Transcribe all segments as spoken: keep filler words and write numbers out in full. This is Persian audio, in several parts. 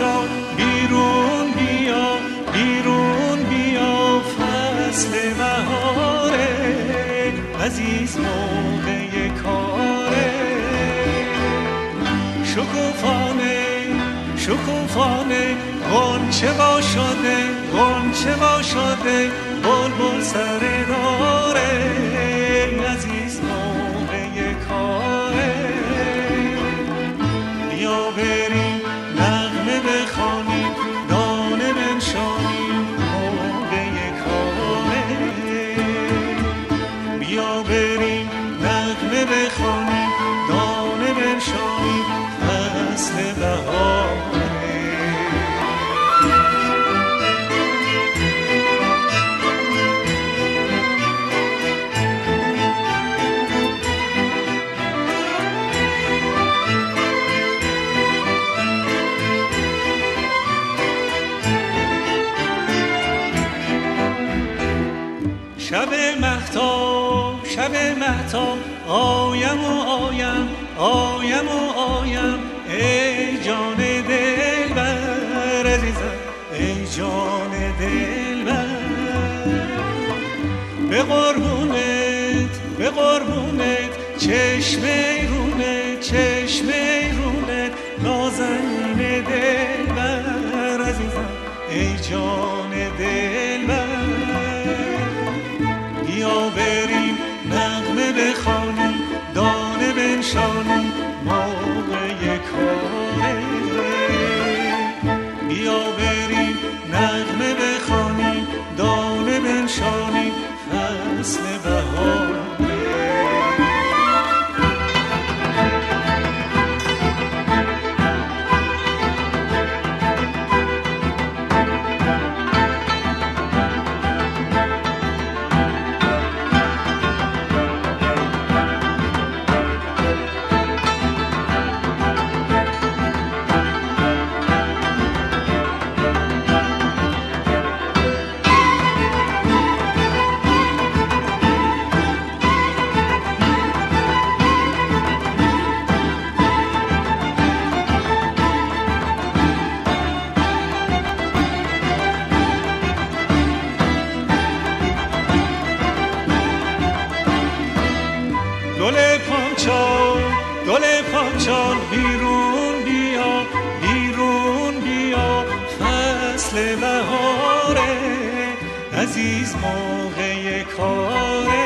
پامچال بیرون بیا، بیرون بیا، فصل بهاره، عزیز موقع کاره. شکوفانه شکوفانه غنچه وا شده، غنچه وا شده، بلبل سر داره، عزیز موقع کاره. بیا بریم نغمه بخوانیم، دانه بنشانیم، موقع کاره. بیا بریم نغمه بخوانیم، دانه بنشانیم، فصل بهاره. شب مهتاب، شب مهتاب، آیم و آیم، آیم و آیم، ای جان دلبر عزیزم، ای جان دلبر. به قربونت، به قربونت، چشم رونت، چشم رونت، نازنین دلبر عزیزم، ای جان دلبر. بیا بریم نغمه بخوانیم، دانه بنشانیم، موقع کاره. بیا بریم نغمه بخوانیم، دانه بنشانیم، فصل بهاره. گل پامچال، گل پامچال، بیرون بیا، بیرون بیا، فصل بهاره، عزیز موقع کاره.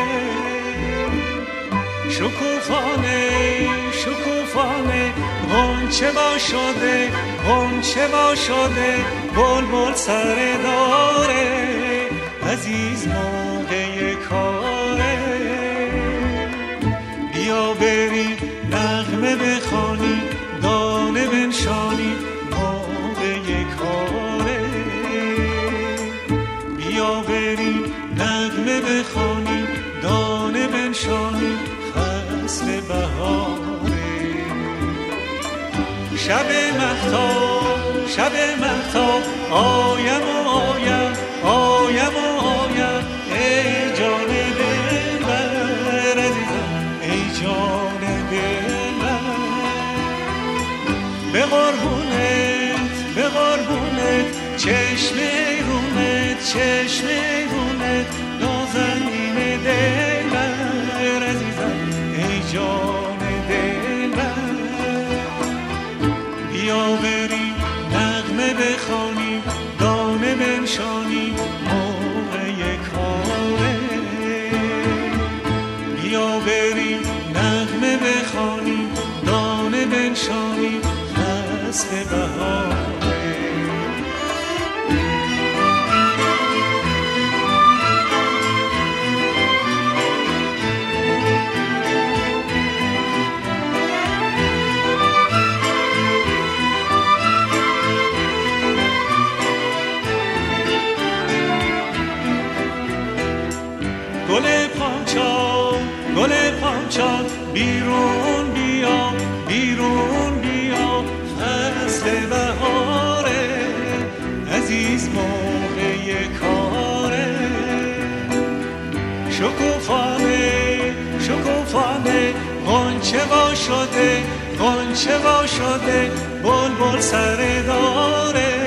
شکوفانه شکوفانه غنچه وا شده، غنچه وا شده، بلبل سر داره، عزیز موقع کاره. بیا بریم نغمه بخوانیم، دانه بنشانیم، موقع کاره. بیا بریم نغمه بخوانیم، دانه بنشانیم، فصل بهاره. شب مهتاب، شب مهتاب، آیم و آیم، آیم و آیم، ای جان دلبر عزیزم، ای جان دلبر. به قربونت، به قربونت، چشم رونت، چشم رونت، نازنین دلبر عزیزم، ای جان دلبر. بیا بریم نغمه بخوانیم، دانه بنشانیم، موقع کاره. بیا بریم نغمه بخوانیم، دانه بنشانیم، فصل بهاره. گل پامچال، گل پامچال، بیرون بیا، بیرون بیا، فصل بهاره، عزیز موقع کاره. شکوفانه شکوفانه غنچه وا شده، غنچه وا شده بلبل سر داره